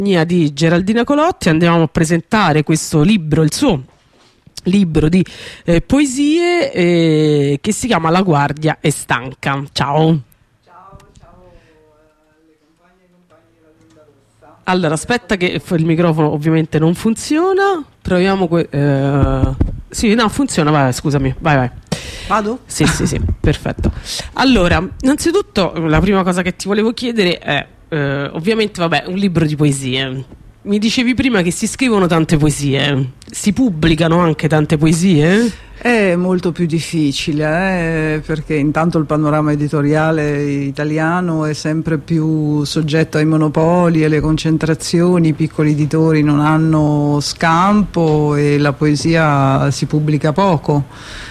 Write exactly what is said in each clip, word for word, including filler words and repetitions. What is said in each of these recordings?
Di Geraldina Colotti andiamo a presentare questo libro, il suo libro di eh, poesie eh, che si chiama La guardia è stanca. Ciao. Ciao, ciao alle compagne e compagni della Lunda Rossa. Allora, aspetta che il microfono ovviamente non funziona. Proviamo que- eh, sì, no, funziona, vai, scusami, vai vai. Vado? Sì, sì, sì, perfetto. Allora, innanzitutto la prima cosa che ti volevo chiedere è Uh, ovviamente, vabbè, un libro di poesie. Mi dicevi prima che si scrivono tante poesie, si pubblicano anche tante poesie? È molto più difficile, eh, perché intanto il panorama editoriale italiano è sempre più soggetto ai monopoli e alle concentrazioni, i piccoli editori non hanno scampo e la poesia si pubblica poco.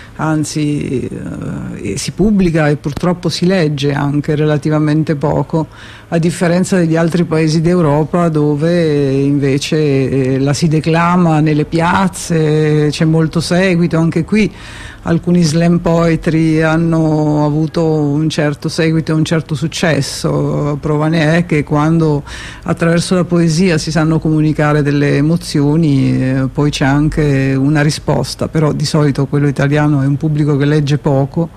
Anzi, eh, si pubblica e purtroppo si legge anche relativamente poco, a differenza degli altri paesi d'Europa dove invece eh, la si declama nelle piazze, c'è molto seguito. Anche qui alcuni slam poetry hanno avuto un certo seguito e un certo successo. Prova ne è che quando attraverso la poesia si sanno comunicare delle emozioni, eh, poi c'è anche una risposta, però di solito quello italiano è un pubblico che legge poco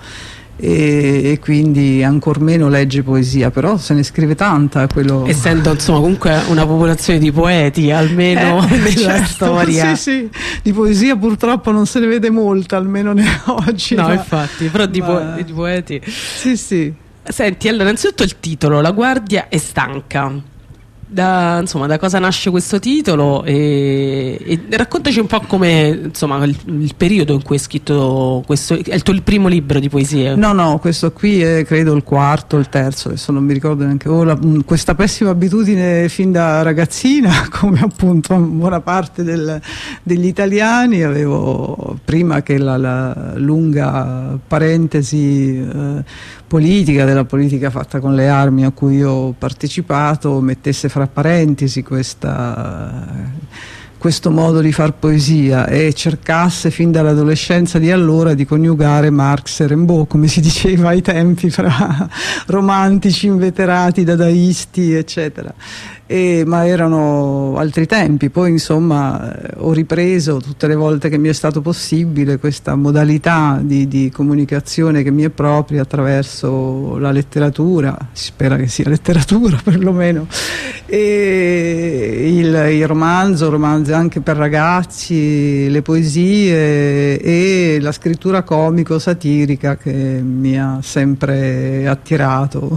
e, e quindi ancor meno legge poesia, però se ne scrive tanta. Quello... Essendo insomma comunque una popolazione di poeti, almeno eh, nella certo, storia. Sì, sì, di poesia purtroppo non se ne vede molta, almeno ne oggi. No, ma... infatti, però di, ma... po- di poeti. Sì, sì. Senti, allora, innanzitutto il titolo, La guardia è stanca. Da, insomma, da cosa nasce questo titolo e, e raccontaci un po' come, insomma, il, il periodo in cui hai scritto questo. È il tuo il primo libro di poesie? No, no, questo qui è credo il quarto, il terzo, adesso non mi ricordo neanche. Ho la, questa pessima abitudine fin da ragazzina, come appunto buona parte del, degli italiani. Avevo, prima che la, la lunga parentesi eh, politica, della politica fatta con le armi a cui ho partecipato, mettesse fra parentesi questa, questo modo di far poesia e cercasse fin dall'adolescenza di allora di coniugare Marx e Rimbaud, come si diceva ai tempi, fra romantici, inveterati, dadaisti, eccetera. E, ma erano altri tempi. Poi insomma ho ripreso tutte le volte che mi è stato possibile questa modalità di, di comunicazione che mi è propria attraverso la letteratura, si spera che sia letteratura perlomeno, e il, il romanzo, romanzi anche per ragazzi, le poesie e la scrittura comico-satirica che mi ha sempre attirato.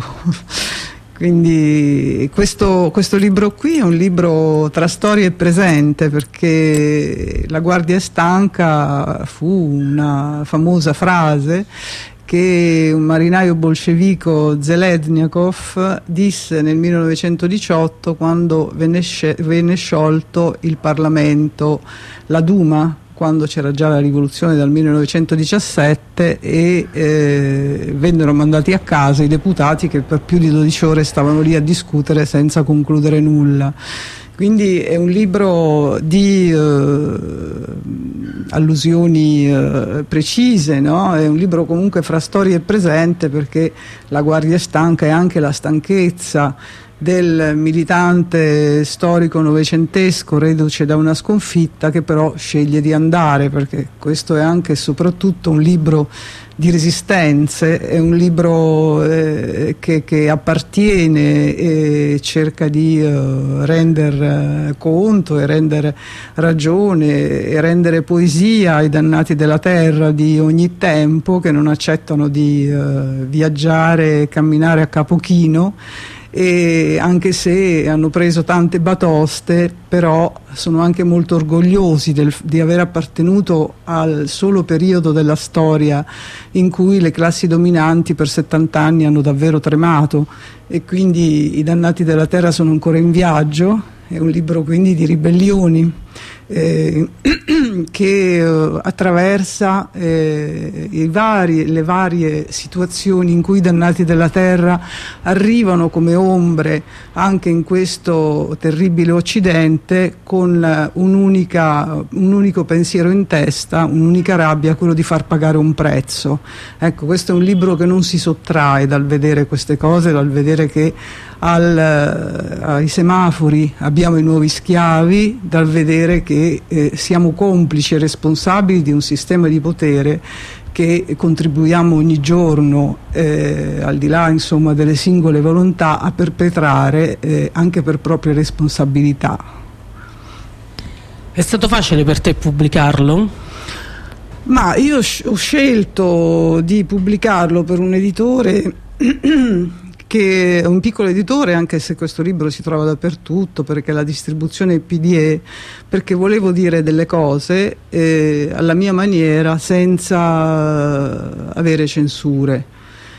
Quindi questo, questo libro qui è un libro tra storia e presente, perché La guardia è stanca fu una famosa frase che un marinaio bolscevico, Zeledniakov, disse nel millenovecentodiciotto quando venne, venne sciolto il Parlamento, la Duma, quando c'era già la rivoluzione dal millenovecentodiciassette e eh, vennero mandati a casa i deputati che per più di dodici ore stavano lì a discutere senza concludere nulla. Quindi è un libro di eh, allusioni eh, precise, no? È un libro comunque fra storia e presente, perché la guardia è stanca è anche la stanchezza del militante storico novecentesco reduce da una sconfitta che però sceglie di andare, perché questo è anche e soprattutto un libro di resistenze, è un libro eh, che, che appartiene e cerca di eh, rendere conto e rendere ragione e rendere poesia ai dannati della terra di ogni tempo, che non accettano di eh, viaggiare e camminare a capo chino. E anche se hanno preso tante batoste, però sono anche molto orgogliosi del, di aver appartenuto al solo periodo della storia in cui le classi dominanti per settanta anni hanno davvero tremato, e quindi i dannati della terra sono ancora in viaggio. È un libro quindi di ribellioni eh, che eh, attraversa eh, i vari, le varie situazioni in cui i dannati della terra arrivano come ombre anche in questo terribile Occidente, con un'unica, un unico pensiero in testa, un'unica rabbia, quello di far pagare un prezzo. Ecco, questo è un libro che non si sottrae dal vedere queste cose, dal vedere che al, ai semafori abbiamo i nuovi schiavi, dal vedere che eh, siamo complici e responsabili di un sistema di potere che contribuiamo ogni giorno, eh, al di là insomma delle singole volontà, a perpetrare eh, anche per proprie responsabilità. È stato facile per te pubblicarlo? Ma io ho scelto di pubblicarlo per un editore che è un piccolo editore, anche se questo libro si trova dappertutto, perché la distribuzione è P D E, perché volevo dire delle cose eh, alla mia maniera, senza avere censure.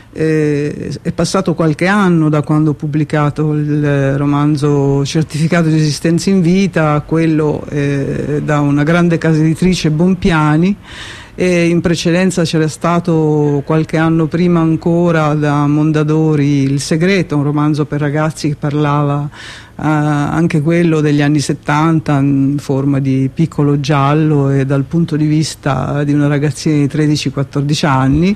Eh, è passato qualche anno da quando ho pubblicato il romanzo Certificato di esistenza in vita a quello eh, da una grande casa editrice, Bompiani, e in precedenza c'era stato qualche anno prima ancora da Mondadori Il segreto, un romanzo per ragazzi che parlava Uh, anche quello degli anni settanta in forma di piccolo giallo e dal punto di vista di una ragazzina di tredici quattordici anni,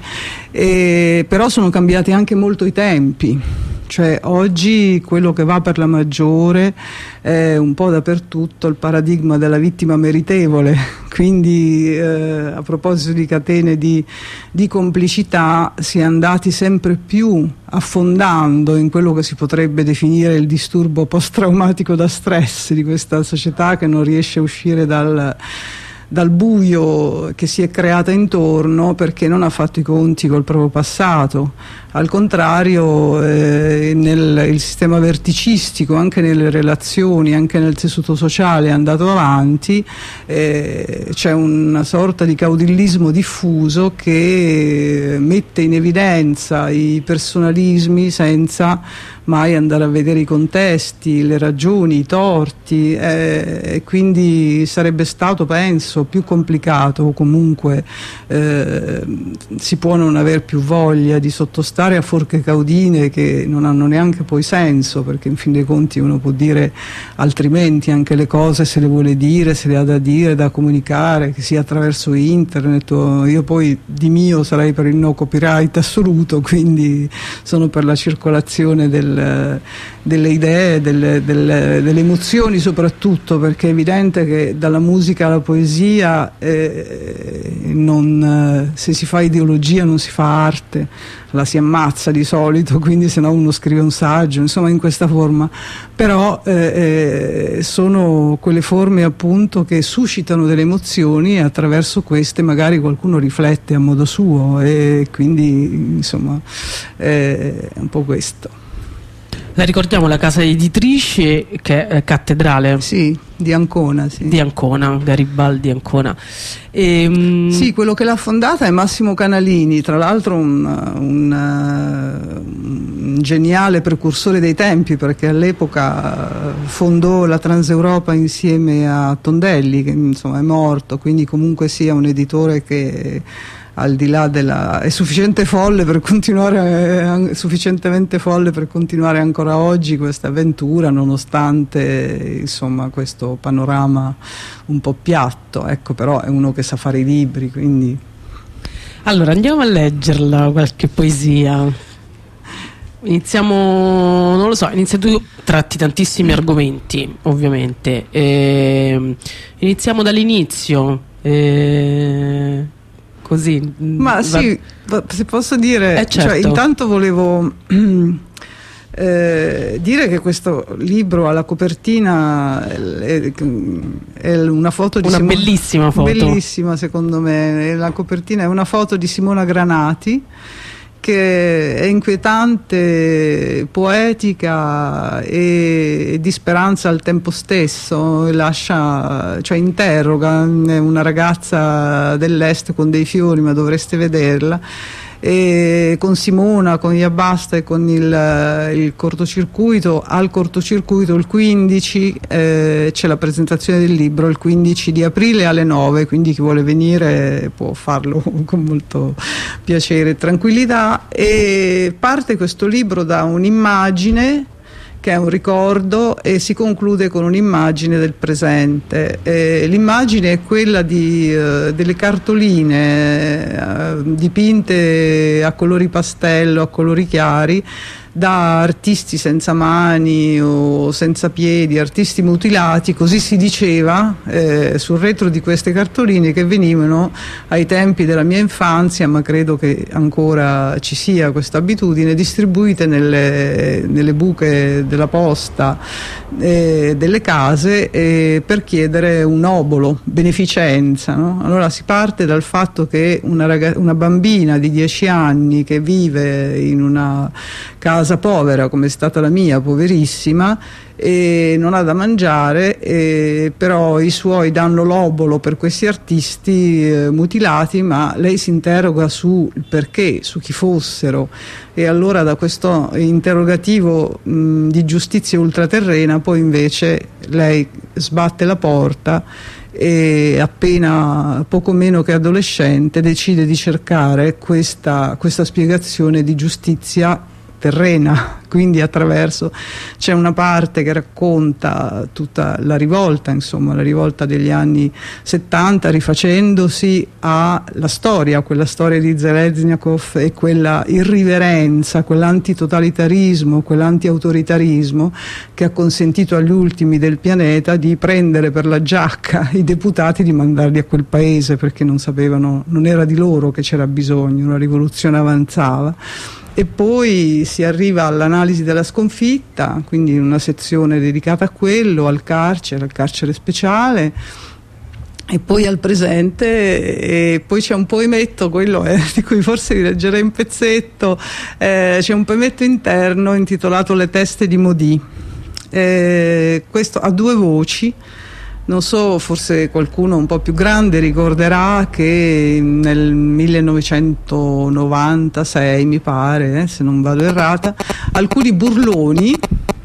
e però sono cambiati anche molto i tempi. Cioè oggi quello che va per la maggiore è un po' dappertutto il paradigma della vittima meritevole, quindi eh, a proposito di catene di, di complicità si è andati sempre più affondando in quello che si potrebbe definire il disturbo post-traumatico da stress di questa società che non riesce a uscire dal dal buio che si è creata intorno perché non ha fatto i conti col proprio passato. Al contrario, eh, nel il sistema verticistico, anche nelle relazioni, anche nel tessuto sociale è andato avanti, eh, c'è una sorta di caudillismo diffuso che mette in evidenza i personalismi senza mai andare a vedere i contesti, le ragioni, i torti, eh, e quindi sarebbe stato, penso, più complicato, o comunque eh, si può non aver più voglia di sottostare a forche caudine che non hanno neanche poi senso, perché in fin dei conti uno può dire altrimenti anche le cose, se le vuole dire, se le ha da dire, da comunicare, che sia attraverso internet. O io poi di mio sarei per il no copyright assoluto, quindi sono per la circolazione del delle idee, delle, delle, delle emozioni soprattutto, perché è evidente che dalla musica alla poesia eh, non, se si fa ideologia non si fa arte, la si ammazza di solito, quindi se no uno scrive un saggio, insomma in questa forma, però eh, eh, sono quelle forme appunto che suscitano delle emozioni e attraverso queste magari qualcuno riflette a modo suo, e quindi insomma eh, è un po' questo. La ricordiamo, la casa editrice che è Cattedrale? Sì, di Ancona, sì. Di Ancona, Garibaldi Ancona. E, um... Sì, quello che l'ha fondata è Massimo Canalini, tra l'altro un, un, un geniale precursore dei tempi, perché all'epoca fondò la Transeuropa insieme a Tondelli, che insomma è morto, quindi comunque sia un editore che al di là della è sufficiente folle per continuare eh, sufficientemente folle per continuare ancora oggi questa avventura, nonostante insomma questo panorama un po' piatto, ecco, però è uno che sa fare i libri, quindi allora andiamo a leggerla qualche poesia. Iniziamo, non lo so, inizia tu, tratti tantissimi argomenti ovviamente, e, iniziamo dall'inizio, e, così. Ma va... sì, se posso dire, eh, certo. Cioè, intanto volevo eh, dire che questo libro alla copertina è, è una foto di una Simona, bellissima foto, bellissima secondo me, la copertina è una foto di Simona Granati, che è inquietante, poetica e di speranza al tempo stesso, lascia, cioè interroga, è una ragazza dell'est con dei fiori, ma dovreste vederla, e con Simona, con Iabasta e con il, il cortocircuito. Al cortocircuito il quindici eh, c'è la presentazione del libro, il quindici di aprile alle nove, quindi chi vuole venire può farlo con molto piacere e tranquillità. E parte questo libro da un'immagine che è un ricordo e si conclude con un'immagine del presente. Eh, l'immagine è quella di, eh, delle cartoline eh, dipinte a colori pastello, a colori chiari, da artisti senza mani o senza piedi, artisti mutilati, così si diceva eh, sul retro di queste cartoline, che venivano ai tempi della mia infanzia, ma credo che ancora ci sia questa abitudine, distribuite nelle, nelle buche della posta eh, delle case eh, per chiedere un obolo, beneficenza, no? Allora si parte dal fatto che una, ragazza, una bambina di dieci anni che vive in una casa povera come è stata la mia, poverissima, e non ha da mangiare, e però i suoi danno l'obolo per questi artisti eh, mutilati, ma lei si interroga sul perché, su chi fossero, e allora da questo interrogativo mh, di giustizia ultraterrena poi invece lei sbatte la porta e appena poco meno che adolescente decide di cercare questa, questa spiegazione di giustizia terrena, quindi attraverso c'è una parte che racconta tutta la rivolta, insomma la rivolta degli anni settanta, rifacendosi alla storia, quella storia di Zheleznyakov e quella irriverenza, quell'antitotalitarismo, quell'antiautoritarismo che ha consentito agli ultimi del pianeta di prendere per la giacca i deputati, di mandarli a quel paese perché non sapevano, non era di loro che c'era bisogno, una rivoluzione avanzava. E poi si arriva all'analisi della sconfitta, quindi una sezione dedicata a quello, al carcere, al carcere speciale, e poi al presente, e poi c'è un poemetto, quello è, di cui forse vi leggerei un pezzetto, eh, c'è un poemetto interno intitolato Le teste di Maudit, eh, questo ha due voci. Non so, forse qualcuno un po' più grande ricorderà che nel millenovecentonovantasei, mi pare, eh, se non vado errata, alcuni burloni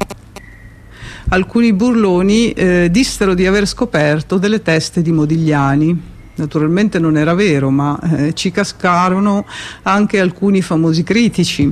alcuni burloni eh, dissero di aver scoperto delle teste di Modigliani. Naturalmente non era vero, ma eh, ci cascarono anche alcuni famosi critici.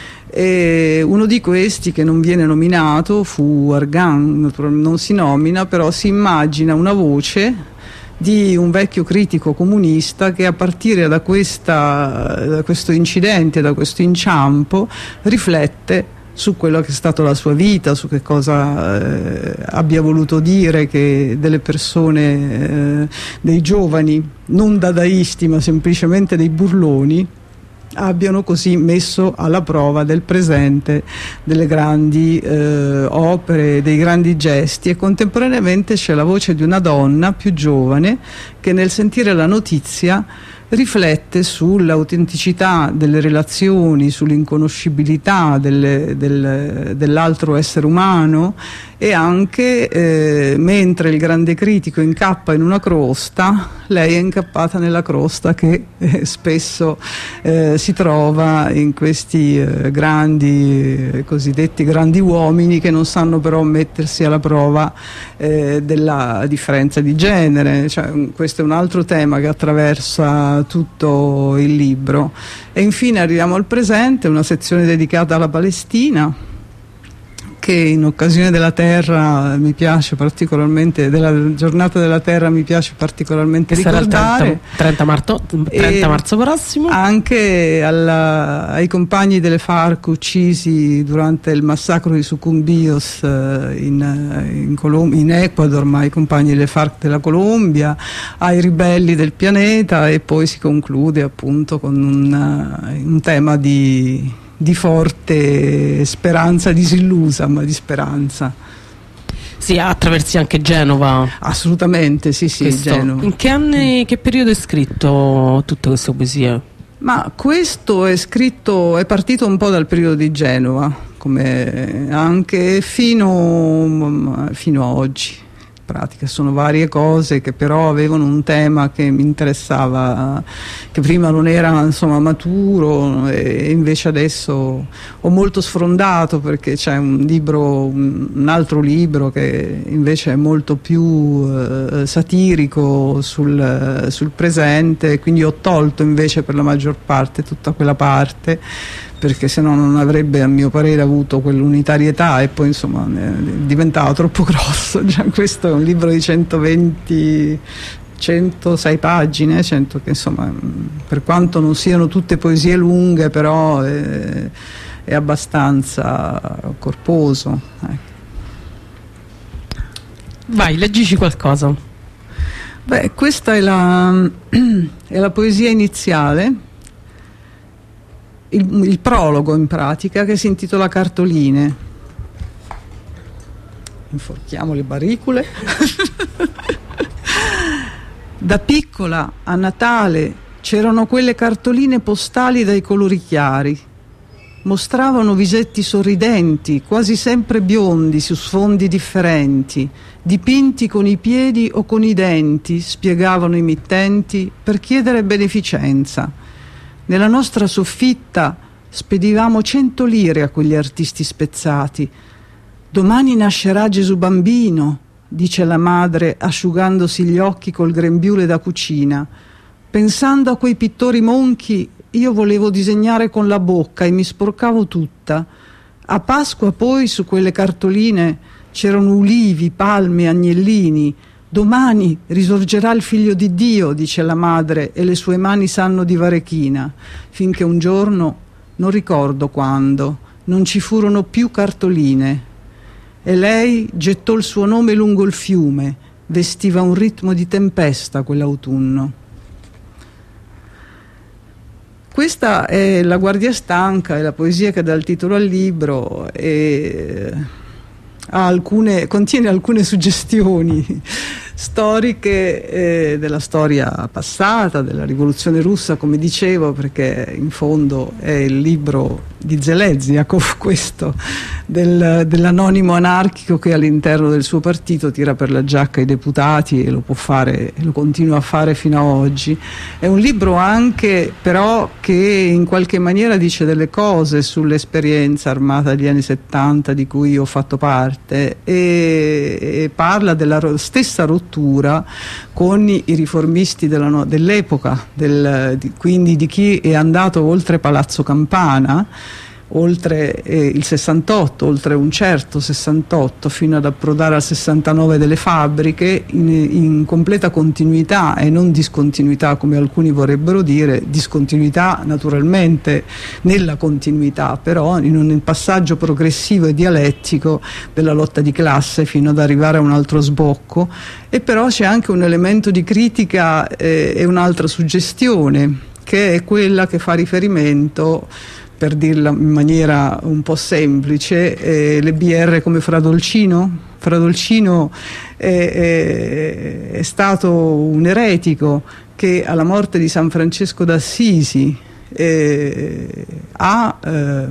E uno di questi, che non viene nominato, fu Argan, non si nomina, però si immagina una voce di un vecchio critico comunista che a partire da, questa, da questo incidente, da questo inciampo, riflette su quello che è stato la sua vita, su che cosa eh, abbia voluto dire che delle persone, eh, dei giovani, non dadaisti ma semplicemente dei burloni, abbiano così messo alla prova del presente delle grandi eh, opere, dei grandi gesti. E contemporaneamente c'è la voce di una donna più giovane che nel sentire la notizia riflette sull'autenticità delle relazioni, sull'inconoscibilità delle, del, dell'altro essere umano, e anche eh, mentre il grande critico incappa in una crosta, lei è incappata nella crosta che eh, spesso eh, si trova in questi eh, grandi, eh, cosiddetti grandi uomini, che non sanno però mettersi alla prova eh, della differenza di genere. Cioè, questo è un altro tema che attraversa tutto il libro. E infine arriviamo al presente, una sezione dedicata alla Palestina, che in occasione della terra mi piace particolarmente, della giornata della terra mi piace particolarmente sarà ricordare. il trenta marzo, trenta marzo prossimo. Anche alla, ai compagni delle FARC uccisi durante il massacro di Sucumbios in, in, Colom- in Ecuador, ma ai compagni delle FARC della Colombia, ai ribelli del pianeta, e poi si conclude appunto con un, un tema di di forte speranza disillusa, ma di speranza. Sì, attraversi anche Genova. Assolutamente, sì, sì, Questo. Genova. In che anni, che periodo è scritto tutte queste poesie? Ma questo è scritto, è partito un po' dal periodo di Genova, come anche fino, fino a oggi. pratica. Sono varie cose che però avevano un tema che mi interessava, che prima non era insomma maturo, e invece adesso ho molto sfrondato, perché c'è un libro, un altro libro che invece è molto più eh, satirico sul, sul presente, quindi ho tolto invece per la maggior parte tutta quella parte, perché se no non avrebbe, a mio parere, avuto quell'unitarietà, e poi insomma diventava troppo grosso. Già questo è un libro di centoventi centosei pagine, cento, che insomma, per quanto non siano tutte poesie lunghe, però è, è abbastanza corposo. Ecco. Vai, leggici qualcosa. Beh, questa è la, è la poesia iniziale, il, il prologo in pratica, che si intitola Cartoline. Inforchiamo le baricule. Da piccola a Natale c'erano quelle cartoline postali dai colori chiari. Mostravano visetti sorridenti, quasi sempre biondi su sfondi differenti, dipinti con i piedi o con i denti, spiegavano i mittenti, per chiedere beneficenza. Nella nostra soffitta spedivamo cento lire a quegli artisti spezzati. Domani nascerà Gesù bambino, dice la madre asciugandosi gli occhi col grembiule da cucina. Pensando a quei pittori monchi, io volevo disegnare con la bocca e mi sporcavo tutta. A Pasqua poi su quelle cartoline c'erano ulivi, palme, agnellini. Domani risorgerà il figlio di Dio, dice la madre, e le sue mani sanno di varechina, finché un giorno, non ricordo quando, non ci furono più cartoline. E lei gettò il suo nome lungo il fiume, vestiva un ritmo di tempesta quell'autunno. Questa è La guardia stanca, è la poesia che dà il titolo al libro, e ha alcune, contiene alcune suggestioni storiche eh, della storia passata, della rivoluzione russa, come dicevo, perché in fondo è il libro di Zeleznjakov, questo, del, dell'anonimo anarchico che all'interno del suo partito tira per la giacca i deputati, e lo può fare, lo continua a fare fino ad oggi. È un libro anche però che in qualche maniera dice delle cose sull'esperienza armata degli anni settanta di cui ho fatto parte, e, e parla della ro- stessa rottura con i riformisti della no- dell'epoca, del, di, quindi di chi è andato oltre Palazzo Campana, oltre eh, il sessantotto, oltre un certo sessantotto, fino ad approdare al sessantanove delle fabbriche, in, in completa continuità e non discontinuità come alcuni vorrebbero dire, discontinuità naturalmente nella continuità, però in un passaggio progressivo e dialettico della lotta di classe fino ad arrivare a un altro sbocco. E però c'è anche un elemento di critica eh, e un'altra suggestione, che è quella che fa riferimento, per dirla in maniera un po' semplice, eh, le B R come Fra Dolcino. Fra Dolcino è, è, è stato un eretico che alla morte di San Francesco d'Assisi eh, ha eh,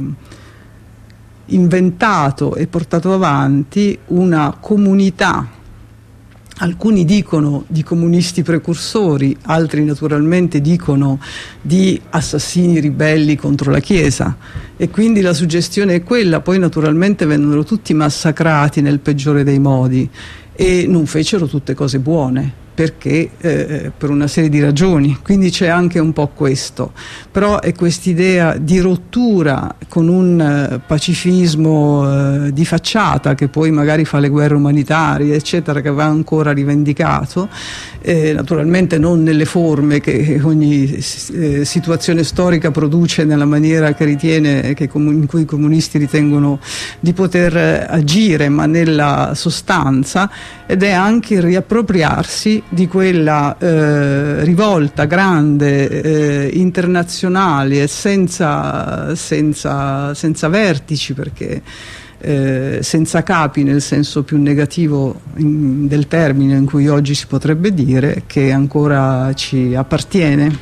inventato e portato avanti una comunità. Alcuni dicono di comunisti precursori, altri naturalmente dicono di assassini ribelli contro la Chiesa, e quindi la suggestione è quella. Poi naturalmente vennero tutti massacrati nel peggiore dei modi, e non fecero tutte cose buone, perché eh, per una serie di ragioni, quindi c'è anche un po' questo, però è quest'idea di rottura con un eh, pacifismo eh, di facciata, che poi magari fa le guerre umanitarie eccetera, che va ancora rivendicato, eh, naturalmente non nelle forme che ogni eh, situazione storica produce nella maniera che ritiene, che in cui i comunisti ritengono di poter eh, agire, ma nella sostanza, ed è anche il riappropriarsi di quella eh, rivolta grande, eh, internazionale e senza, senza, senza vertici, perché eh, senza capi nel senso più negativo in, del termine, in cui oggi si potrebbe dire, che ancora ci appartiene.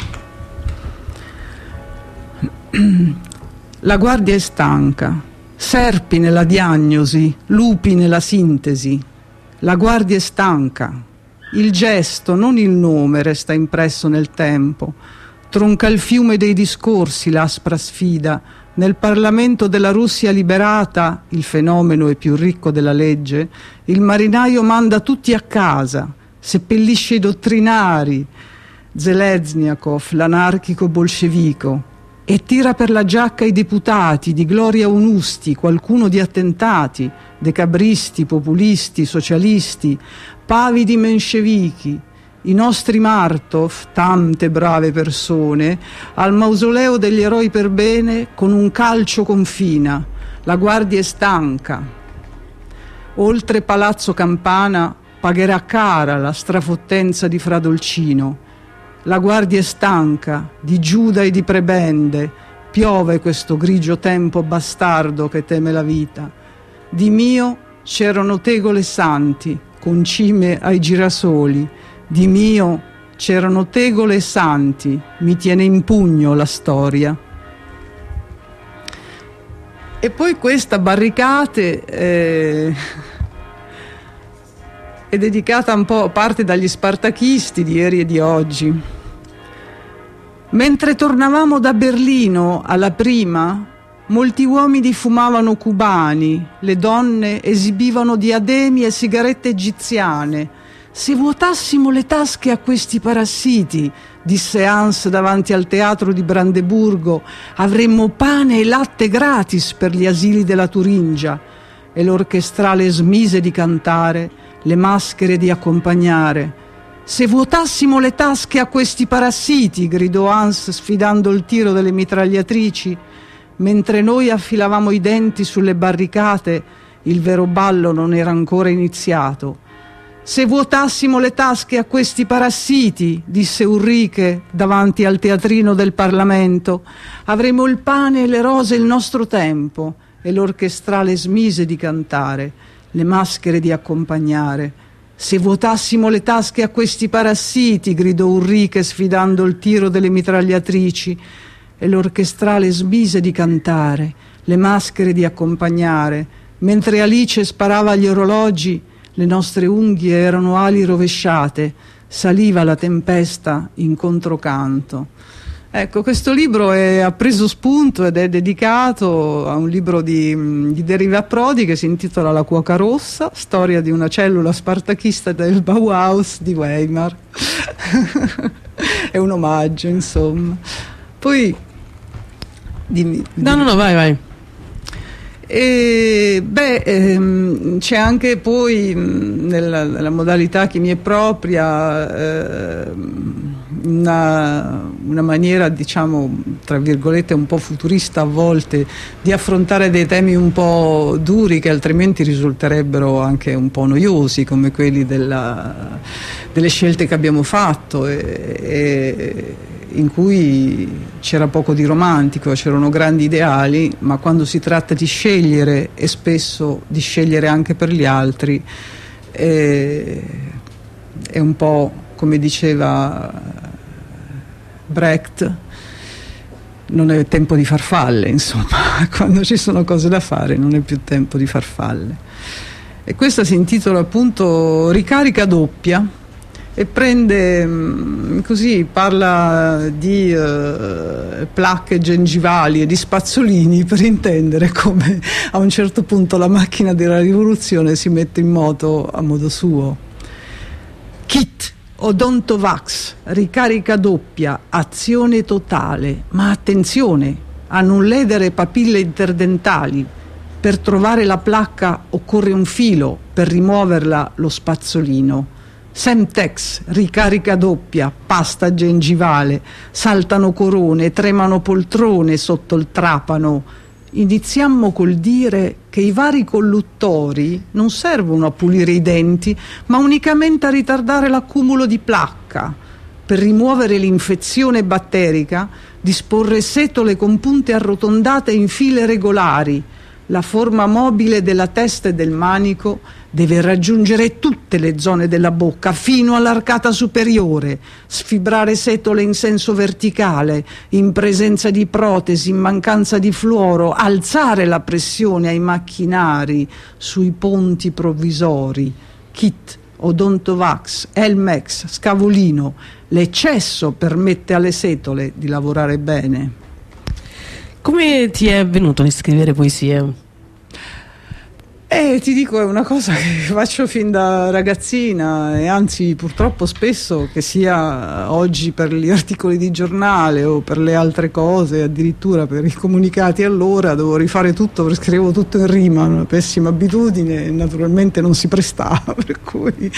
La guardia è stanca, serpi nella diagnosi, lupi nella sintesi. La guardia è stanca. Il gesto, non il nome, resta impresso nel tempo. Tronca il fiume dei discorsi l'aspra sfida. Nel Parlamento della Russia liberata, il fenomeno è più ricco della legge, il marinaio manda tutti a casa, seppellisce i dottrinari, Zelezniakov, l'anarchico bolscevico, e tira per la giacca i deputati di gloria onusti, qualcuno di attentati, decabristi, populisti, socialisti, pavidi menscevichi. I nostri Martov, tante brave persone, al mausoleo degli eroi per bene con un calcio confina. La guardia è stanca. Oltre Palazzo Campana pagherà cara la strafottenza di Fra Dolcino. La guardia è stanca di Giuda e di prebende. Piove questo grigio tempo bastardo che teme la vita. Di mio c'erano tegole santi con cime ai girasoli. Di mio c'erano tegole e santi, mi tiene in pugno la storia. E poi questa Barricate eh, è dedicata un po' a parte dagli spartachisti di ieri e di oggi. Mentre tornavamo da Berlino alla prima, molti uomini fumavano cubani, le donne esibivano diademi e sigarette egiziane. Se vuotassimo le tasche a questi parassiti, disse Hans davanti al teatro di Brandeburgo, avremmo pane e latte gratis per gli asili della Turingia. E l'orchestrale smise di cantare, le maschere di accompagnare. Se vuotassimo le tasche a questi parassiti, gridò Hans sfidando il tiro delle mitragliatrici. Mentre noi affilavamo i denti sulle barricate, il vero ballo non era ancora iniziato. Se vuotassimo le tasche a questi parassiti, disse Ulrike davanti al teatrino del Parlamento, avremo il pane e le rose il nostro tempo. E l'orchestrale smise di cantare, le maschere di accompagnare. Se vuotassimo le tasche a questi parassiti, gridò Ulrike sfidando il tiro delle mitragliatrici. E l'orchestrale smise di cantare, le maschere di accompagnare. Mentre Alice sparava agli orologi, le nostre unghie erano ali rovesciate, saliva la tempesta in controcanto. Ecco, questo libro è, ha preso spunto ed è dedicato a un libro di, di Deriva Prodi che si intitola La cuoca rossa, storia di una cellula spartachista del Bauhaus di Weimar. È un omaggio, insomma. Poi dimmi, dimmi. No, no, no, vai, vai. E, beh, ehm, c'è anche poi mh, nella, nella modalità che mi è propria eh, una, una maniera, diciamo, tra virgolette un po' futurista a volte di affrontare dei temi un po' duri che altrimenti risulterebbero anche un po' noiosi, come quelli della, delle scelte che abbiamo fatto e, e in cui c'era poco di romantico, c'erano grandi ideali, ma quando si tratta di scegliere e spesso di scegliere anche per gli altri è, è un po' come diceva Brecht, non è tempo di farfalle, insomma, quando ci sono cose da fare non è più tempo di farfalle. E questa si intitola appunto Ricarica doppia e prende così, parla di uh, placche gengivali e di spazzolini, per intendere come a un certo punto la macchina della rivoluzione si mette in moto a modo suo. Kit Odontovax, ricarica doppia, azione totale, ma attenzione a non ledere papille interdentali. Per trovare la placca occorre un filo, per rimuoverla lo spazzolino. Semtex, ricarica doppia, pasta gengivale, saltano corone, tremano poltrone sotto il trapano. Iniziammo col dire che i vari colluttori non servono a pulire i denti, ma unicamente a ritardare l'accumulo di placca. Per rimuovere l'infezione batterica, disporre setole con punte arrotondate in file regolari. La forma mobile della testa e del manico deve raggiungere tutte le zone della bocca fino all'arcata superiore, sfibrare setole in senso verticale, in presenza di protesi, in mancanza di fluoro, alzare la pressione ai macchinari sui ponti provvisori, Kit, Odontovax, Elmex, Scavolino, l'eccesso permette alle setole di lavorare bene. Come ti è venuto di scrivere poesie? Eh, ti dico, è una cosa che faccio fin da ragazzina e anzi purtroppo spesso, che sia oggi per gli articoli di giornale o per le altre cose, addirittura per i comunicati, allora devo rifare tutto perché scrivevo tutto in rima, una pessima abitudine, naturalmente non si prestava, per cui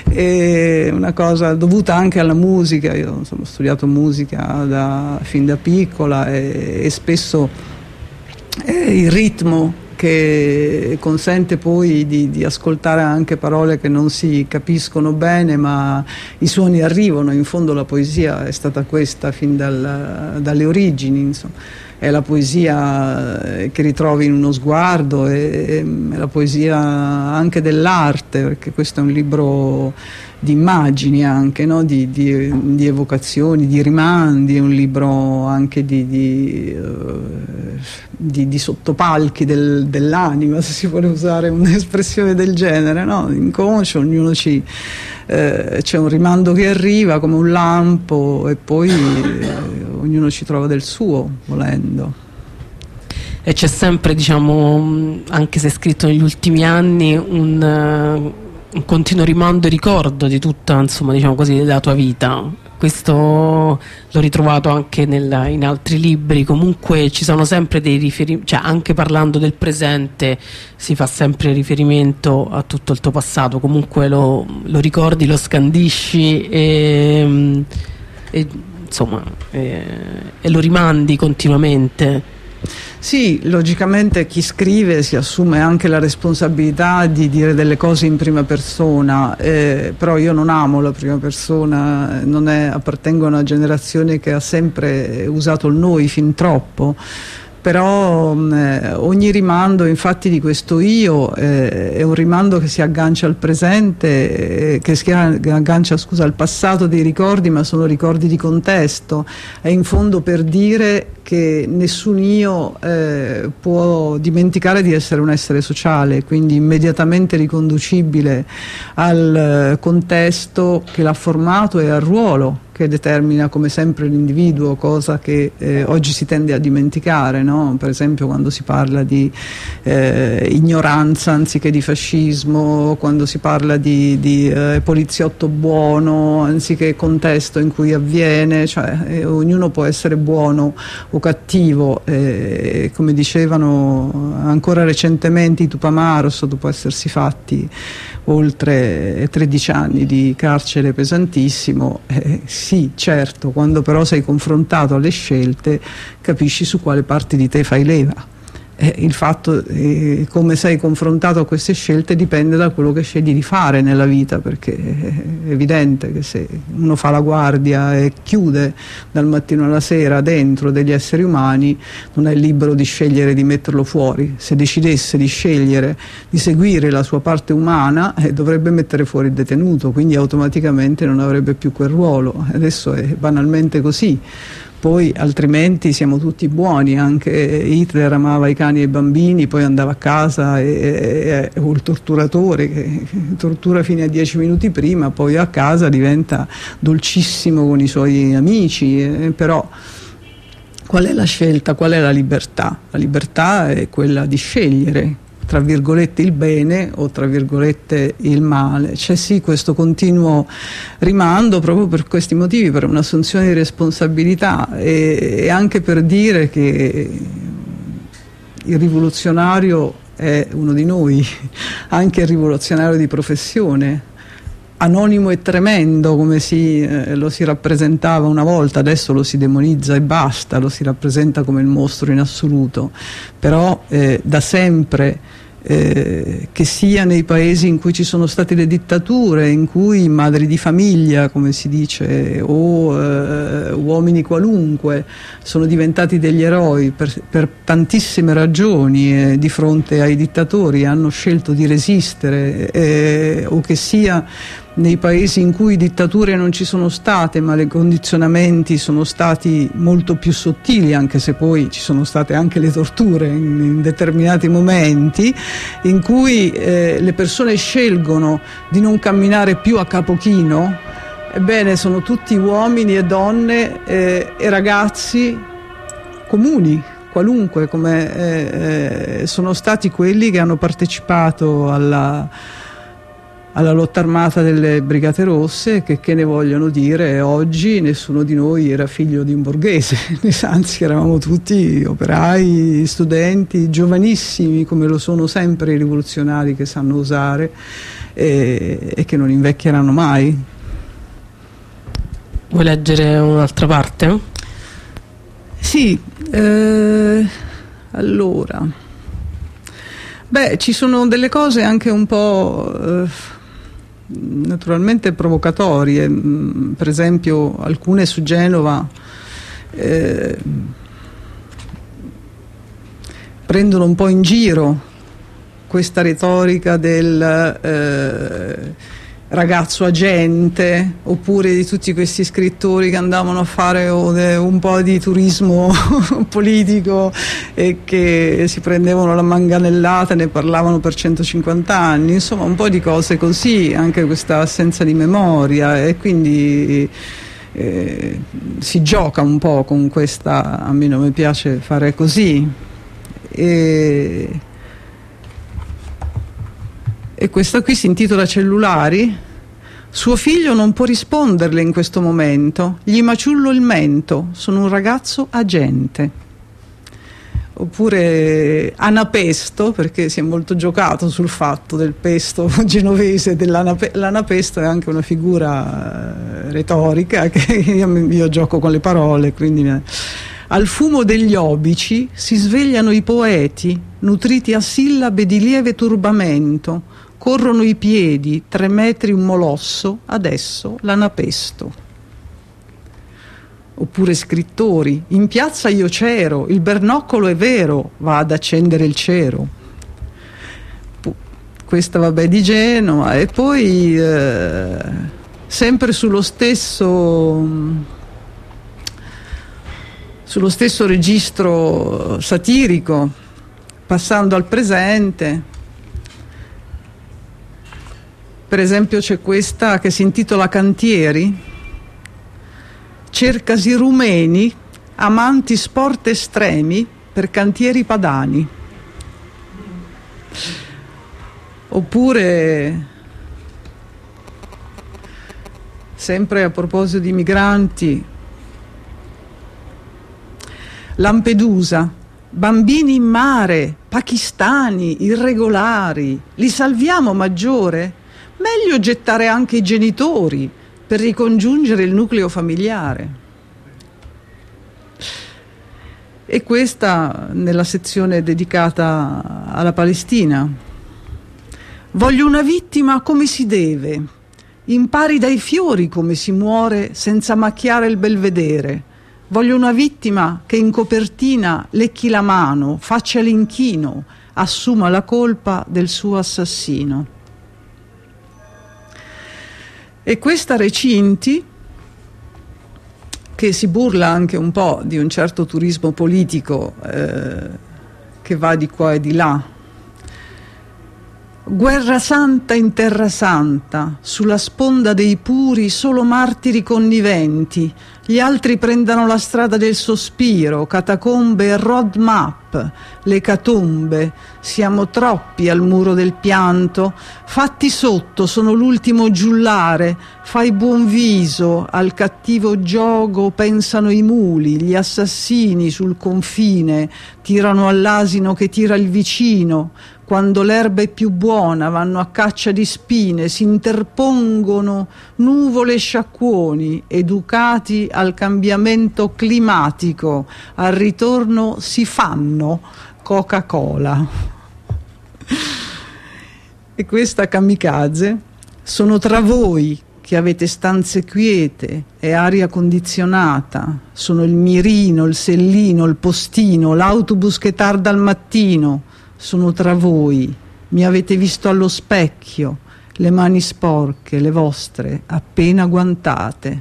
è una cosa dovuta anche alla musica. Io insomma, ho studiato musica da, fin da piccola e, e spesso eh, il ritmo che consente poi di, di ascoltare anche parole che non si capiscono bene, ma i suoni arrivano. In fondo la poesia è stata questa fin dal, dalle origini, insomma. È la poesia che ritrovi in uno sguardo, è, è la poesia anche dell'arte, perché questo è un libro di immagini anche, no? di, di, di evocazioni, di rimandi, è un libro anche di, di, uh, di, di sottopalchi del, dell'anima, se si vuole usare un'espressione del genere, no? Inconscio, ognuno ci eh, c'è un rimando che arriva come un lampo e poi eh, ognuno ci trova del suo, volendo. E c'è sempre, diciamo, anche se è scritto negli ultimi anni, un, uh, un continuo rimando e ricordo di tutta, insomma, diciamo così, la tua vita. Questo l'ho ritrovato anche nel, in altri libri. Comunque ci sono sempre dei riferimenti, cioè anche parlando del presente si fa sempre riferimento a tutto il tuo passato, comunque lo, lo ricordi, lo scandisci e, e insomma e, e lo rimandi continuamente. Sì, logicamente chi scrive si assume anche la responsabilità di dire delle cose in prima persona, eh, però io non amo la prima persona, non è, appartengo a una generazione che ha sempre usato il noi fin troppo. Però eh, ogni rimando infatti di questo io eh, è un rimando che si aggancia al presente, eh, che si aggancia scusa, al passato dei ricordi, ma sono ricordi di contesto, è in fondo per dire che nessun io eh, può dimenticare di essere un essere sociale, quindi immediatamente riconducibile al eh, contesto che l'ha formato e al ruolo che determina come sempre l'individuo, cosa che eh, oggi si tende a dimenticare, no? Per esempio quando si parla di eh, ignoranza anziché di fascismo, quando si parla di, di eh, poliziotto buono anziché contesto in cui avviene, cioè eh, ognuno può essere buono o cattivo, eh, come dicevano ancora recentemente i Tupamaros, dopo essersi fatti oltre tredici anni di carcere pesantissimo, eh, sì, certo, quando però sei confrontato alle scelte capisci su quale parte di te fai leva. Eh, il fatto eh, come sei confrontato a queste scelte dipende da quello che scegli di fare nella vita, perché è evidente che se uno fa la guardia e chiude dal mattino alla sera dentro degli esseri umani non è libero di scegliere di metterlo fuori. Se decidesse di scegliere di seguire la sua parte umana eh, dovrebbe mettere fuori il detenuto, quindi automaticamente non avrebbe più quel ruolo. Adesso è banalmente così. Poi altrimenti siamo tutti buoni, anche Hitler amava i cani e i bambini, poi andava a casa e, e, e o il torturatore che tortura fino a dieci minuti prima, poi a casa diventa dolcissimo con i suoi amici, eh, però qual è la scelta, qual è la libertà? La libertà è quella di scegliere tra virgolette il bene o tra virgolette il male. C'è sì questo continuo rimando proprio per questi motivi, per un'assunzione di responsabilità e, e anche per dire che il rivoluzionario è uno di noi, anche il rivoluzionario di professione, anonimo e tremendo come si, eh, lo si rappresentava una volta, adesso lo si demonizza e basta, lo si rappresenta come il mostro in assoluto, però eh, da sempre eh, che sia nei paesi in cui ci sono state le dittature, in cui madri di famiglia, come si dice, o eh, uomini qualunque sono diventati degli eroi per, per tantissime ragioni eh, di fronte ai dittatori, hanno scelto di resistere, eh, o che sia nei paesi in cui dittature non ci sono state, ma i condizionamenti sono stati molto più sottili, anche se poi ci sono state anche le torture in, in determinati momenti, in cui eh, le persone scelgono di non camminare più a capo chino. Ebbene, sono tutti uomini e donne eh, e ragazzi comuni, qualunque, come eh, eh, sono stati quelli che hanno partecipato alla alla lotta armata delle Brigate Rosse, che, che ne vogliono dire, oggi nessuno di noi era figlio di un borghese, anzi eravamo tutti operai, studenti, giovanissimi, come lo sono sempre i rivoluzionari che sanno usare e, e che non invecchieranno mai. Vuoi leggere un'altra parte? Sì, eh, allora, beh, ci sono delle cose anche un po' eh, naturalmente provocatorie, per esempio alcune su Genova eh, prendono un po' in giro questa retorica del eh, ragazzo agente, oppure di tutti questi scrittori che andavano a fare un po' di turismo politico e che si prendevano la manganellata e ne parlavano per centocinquanta anni, insomma un po' di cose così, anche questa assenza di memoria, e quindi eh, si gioca un po' con questa, a me non mi piace fare così, e E questa qui si intitola Cellulari. Suo figlio non può risponderle in questo momento, gli maciullo il mento, sono un ragazzo agente. Oppure Anapesto, perché si è molto giocato sul fatto del pesto genovese, dell'anapesto è anche una figura eh, retorica, che io, io gioco con le parole, quindi... Al fumo degli obici si svegliano i poeti, nutriti a sillabe di lieve turbamento, corrono i piedi, tre metri un molosso, adesso l'anapesto. Oppure scrittori, in piazza io c'ero, il bernoccolo è vero, va ad accendere il cero. Questa vabbè di Genova, e poi eh, sempre sullo stesso... sullo stesso registro satirico, passando al presente, per esempio c'è questa che si intitola Cantieri. Cercasi rumeni, amanti sport estremi per cantieri padani. Oppure, sempre a proposito di migranti, Lampedusa, bambini in mare, pakistani, irregolari, li salviamo maggiore? Meglio gettare anche i genitori per ricongiungere il nucleo familiare. E questa nella sezione dedicata alla Palestina. Voglio una vittima come si deve, impari dai fiori come si muore senza macchiare il belvedere. Voglio una vittima che in copertina lecchi la mano, faccia l'inchino, assuma la colpa del suo assassino. E questa Recinti, che si burla anche un po' di un certo turismo politico eh, che va di qua e di là. Guerra santa in terra santa, sulla sponda dei puri solo martiri conniventi, gli altri prendano la strada del sospiro, catacombe e roadmap, le catombe, siamo troppi al muro del pianto, fatti sotto sono l'ultimo giullare, fai buon viso, al cattivo giogo pensano i muli, gli assassini sul confine, tirano all'asino che tira il vicino, quando l'erba è più buona vanno a caccia di spine, si interpongono nuvole e sciacquoni, educati al cambiamento climatico, al ritorno si fanno Coca-Cola. E questa Kamikaze, sono tra voi che avete stanze quiete e aria condizionata, sono il mirino, il sellino, il postino, l'autobus che tarda al mattino, sono tra voi, mi avete visto allo specchio, le mani sporche, le vostre, appena guantate.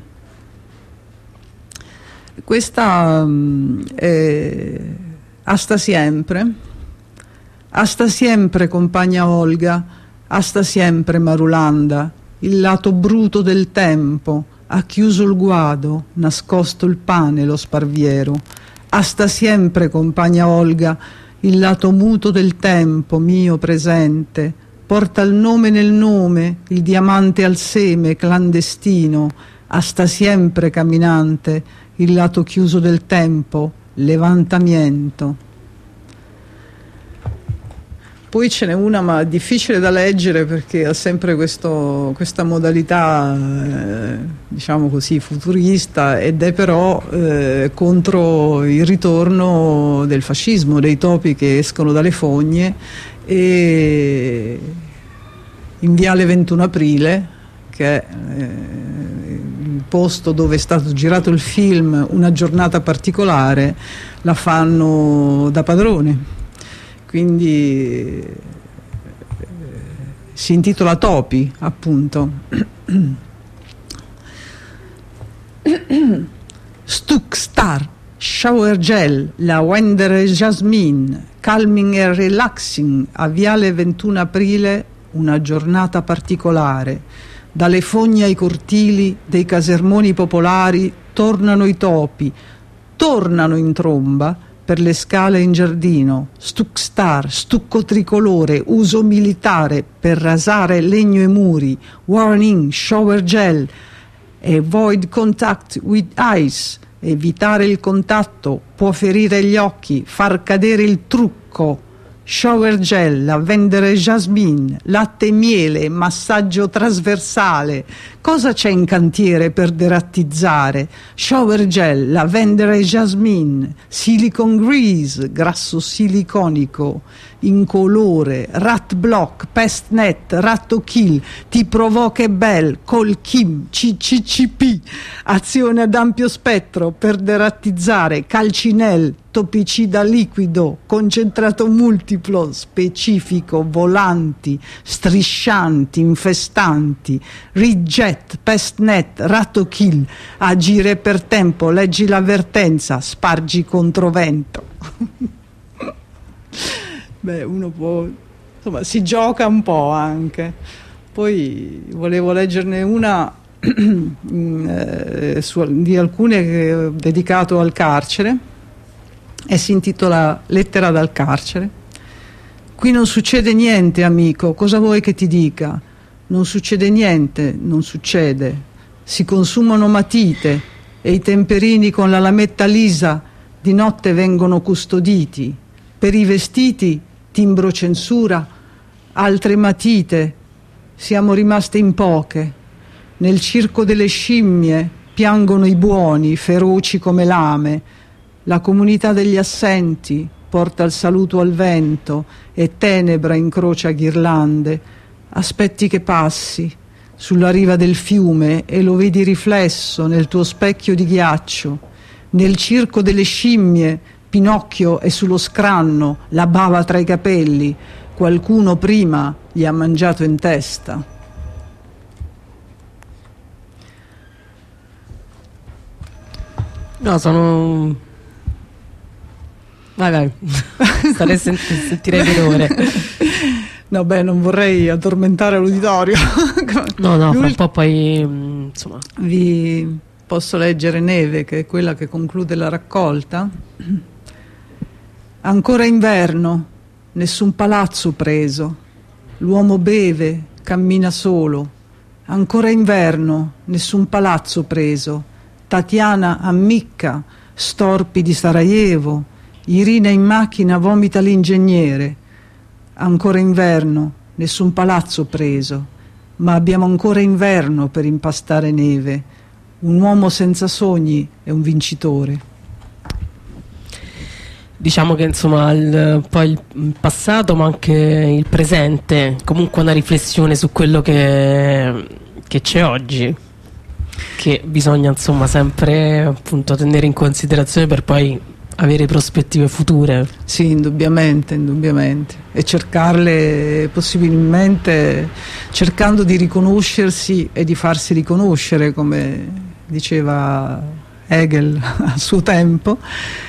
Questa um, è Asta sempre, asta sempre compagna Olga, asta sempre Marulanda, il lato bruto del tempo, ha chiuso il guado, nascosto il pane lo sparviero. Asta sempre compagna Olga, il lato muto del tempo, mio presente, porta il nome nel nome, il diamante al seme, clandestino, asta sempre camminante, il lato chiuso del tempo, levantamiento. Poi ce n'è una, ma difficile da leggere perché ha sempre questo, questa modalità, eh, diciamo così, futurista, ed è però eh, contro il ritorno del fascismo, dei topi che escono dalle fogne, e in Viale ventuno Aprile, che è eh, il posto dove è stato girato il film, Una giornata particolare, la fanno da padrone. Quindi eh, si intitola Topi, appunto. Stuck Star, Shower Gel, Lavender Jasmine, Calming e Relaxing, a Viale ventuno Aprile, una giornata particolare. Dalle fogne ai cortili dei casermoni popolari tornano i topi, tornano in tromba per le scale in giardino, stuc star, stucco tricolore, uso militare per rasare legno e muri, warning, shower gel, avoid contact with eyes, evitare il contatto, può ferire gli occhi, far cadere il trucco, shower gel, lavender jasmine, latte e miele, massaggio trasversale. Cosa c'è in cantiere per derattizzare? Shower gel, lavender e jasmine, silicone grease, grasso siliconico, incolore, rat block, pest net, ratto kill, ti provoca e bel, col Kim, C C C P, azione ad ampio spettro per derattizzare, calcinel, topicida liquido, concentrato multiplo, specifico, volanti, striscianti, infestanti, Ridget, Pestnet, Ratto Kill, agire per tempo, leggi l'avvertenza, spargi controvento. Beh, uno può, insomma, si gioca un po' anche. Poi volevo leggerne una eh, su, di alcune che ho dedicato al carcere, e si intitola Lettera dal carcere. Qui non succede niente, amico, cosa vuoi che ti dica? Non succede niente, non succede. Si consumano matite e i temperini con la lametta lisa di notte vengono custoditi. Per i vestiti timbro censura, altre matite, siamo rimaste in poche. Nel circo delle scimmie piangono i buoni, feroci come lame. La comunità degli assenti porta il saluto al vento e tenebra incrocia ghirlande. Aspetti che passi sulla riva del fiume e lo vedi riflesso nel tuo specchio di ghiaccio. Nel circo delle scimmie Pinocchio è sullo scranno, la bava tra i capelli. Qualcuno prima gli ha mangiato in testa. No, sono... Vai, vai. Starei sent- sentirei dolore. No, beh, non vorrei addormentare l'uditorio. No, no, fra un po' poi, insomma. Vi posso leggere Neve, che è quella che conclude la raccolta. Ancora inverno, nessun palazzo preso. L'uomo beve, cammina solo. Ancora inverno, nessun palazzo preso. Tatiana ammicca, storpi di Sarajevo. Irina in macchina vomita l'ingegnere. Ancora inverno, nessun palazzo preso, ma abbiamo ancora inverno per impastare neve. Un uomo senza sogni è un vincitore. Diciamo che insomma il, poi il passato ma anche il presente, comunque una riflessione su quello che, che c'è oggi, che bisogna insomma sempre appunto tenere in considerazione per poi avere prospettive future. Sì, indubbiamente, indubbiamente. E cercarle possibilmente, cercando di riconoscersi e di farsi riconoscere, come diceva Hegel a suo tempo,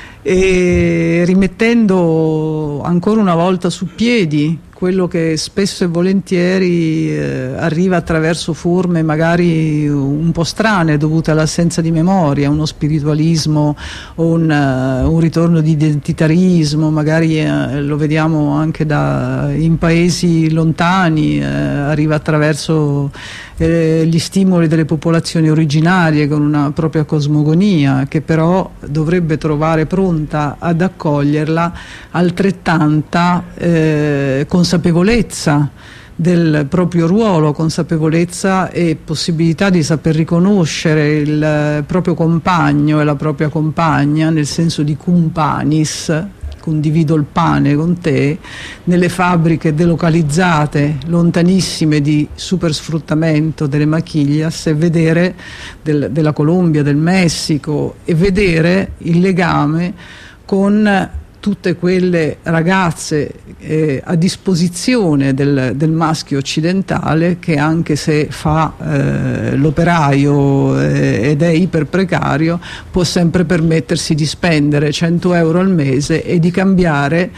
e rimettendo ancora una volta su piedi quello che spesso e volentieri eh, arriva attraverso forme magari un po' strane dovute all'assenza di memoria, uno spiritualismo, un, uh, un ritorno di identitarismo, magari eh, lo vediamo anche da, in paesi lontani, eh, arriva attraverso eh, gli stimoli delle popolazioni originarie con una propria cosmogonia che però dovrebbe trovare pronta ad accoglierla altrettanta eh, consapevolezza del proprio ruolo, consapevolezza e possibilità di saper riconoscere il proprio compagno e la propria compagna, nel senso di cumpanis, condivido il pane con te, nelle fabbriche delocalizzate, lontanissime di supersfruttamento delle maquillas, e vedere del, della Colombia, del Messico, e vedere il legame con tutte quelle ragazze eh, a disposizione del, del maschio occidentale che, anche se fa eh, l'operaio eh, ed è iperprecario, può sempre permettersi di spendere cento euro al mese e di cambiare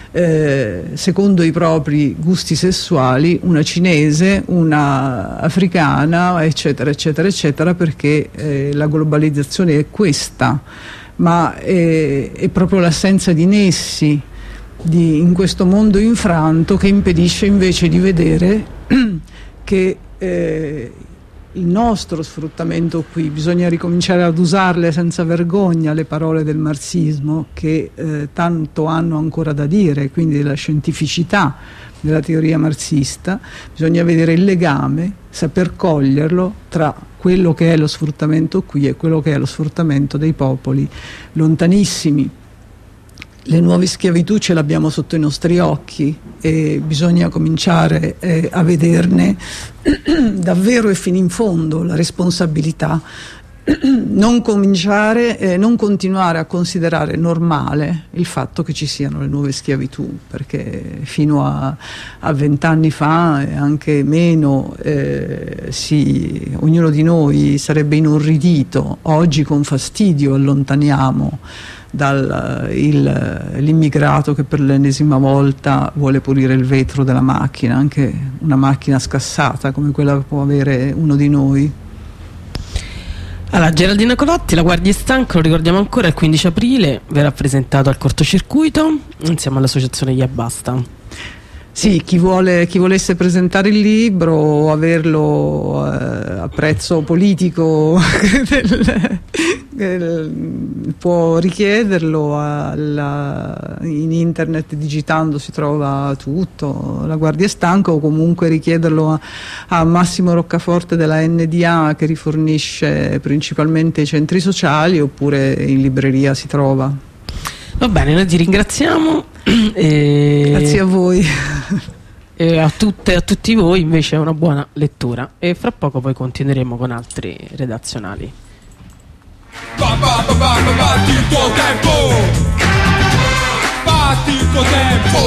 eh, secondo i propri gusti sessuali una cinese, una africana, eccetera eccetera eccetera, perché eh, la globalizzazione è questa, ma è, è proprio l'assenza di nessi di, in questo mondo infranto, che impedisce invece di vedere che eh, il nostro sfruttamento qui, bisogna ricominciare ad usarle senza vergogna le parole del marxismo, che eh, tanto hanno ancora da dire, quindi della scientificità della teoria marxista. Bisogna vedere il legame, saper coglierlo tra quello che è lo sfruttamento qui e quello che è lo sfruttamento dei popoli lontanissimi. Le nuove schiavitù ce l'abbiamo sotto i nostri occhi e bisogna cominciare eh, a vederne davvero e fino in fondo la responsabilità. Non cominciare, eh, non continuare a considerare normale il fatto che ci siano le nuove schiavitù, perché fino a vent'anni fa e anche meno eh, si, ognuno di noi sarebbe inorridito. Oggi con fastidio allontaniamo l'immigrato che per l'ennesima volta vuole pulire il vetro della macchina, anche una macchina scassata come quella che può avere uno di noi. Allora, Geraldina Colotti, La Guardia è stanca, lo ricordiamo ancora, il quindici aprile verrà presentato al cortocircuito insieme all'associazione Gli Abbasta. Sì, chi, vuole, chi volesse presentare il libro o averlo eh, a prezzo politico del, del, può richiederlo alla, in internet, digitando si trova tutto, La Guardia è stanca, o comunque richiederlo a, a Massimo Roccaforte della N D A, che rifornisce principalmente i centri sociali, oppure in libreria si trova. Va bene, noi ti ringraziamo. E... grazie a voi e a tutte, a tutti voi invece una buona lettura, e fra poco poi continueremo con altri redazionali. Batti il tuo tempo, batti il tuo tempo.